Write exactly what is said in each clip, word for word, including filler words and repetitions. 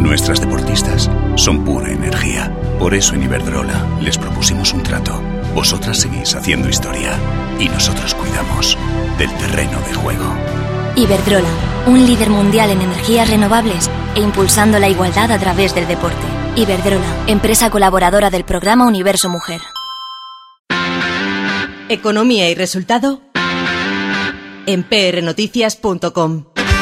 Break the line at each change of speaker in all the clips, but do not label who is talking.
Nuestras deportistas son pura energía. Por eso en Iberdrola les propusimos un trato. Vosotras seguís haciendo historia y nosotros cuidamos del terreno de juego.
Iberdrola, un líder mundial en energías renovables e impulsando la igualdad a través del deporte. Iberdrola, empresa colaboradora del programa Universo Mujer.
Economía y resultado en p r noticias punto com.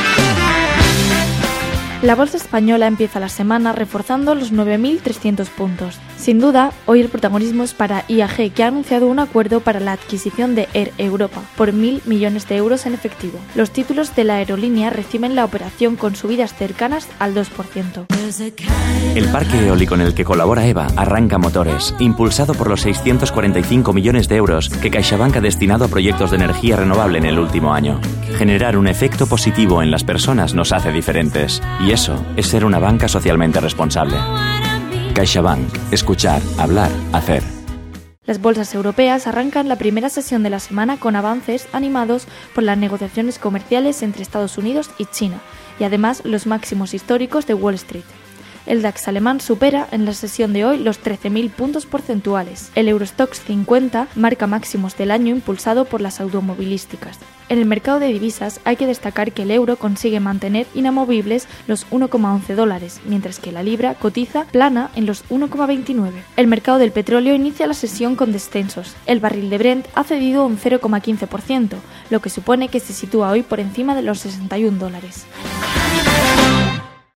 La bolsa española empieza la semana reforzando los nueve mil trescientos puntos. Sin duda, hoy el protagonismo es para I A G, que ha anunciado un acuerdo para la adquisición de Air Europa por mil millones de euros en efectivo. Los títulos de la aerolínea reciben la operación con subidas cercanas al dos por ciento.
El parque eólico en el que colabora EVA arranca motores, impulsado por los seiscientos cuarenta y cinco millones de euros que CaixaBank ha destinado a proyectos de energía renovable en el último año. Generar un efecto positivo en las personas nos hace diferentes, y eso es ser una banca socialmente responsable. CaixaBank. Escuchar, hablar, hacer.
Las bolsas europeas arrancan la primera sesión de la semana con avances animados por las negociaciones comerciales entre Estados Unidos y China, y además los máximos históricos de Wall Street. El DAX alemán supera en la sesión de hoy los trece mil puntos porcentuales. El Eurostoxx cincuenta marca máximos del año impulsado por las automovilísticas. En el mercado de divisas hay que destacar que el euro consigue mantener inamovibles los uno coma once dólares, mientras que la libra cotiza plana en los uno coma veintinueve. El mercado del petróleo inicia la sesión con descensos. El barril de Brent ha cedido un cero coma quince por ciento, lo que supone que se sitúa hoy por encima de los sesenta y un dólares.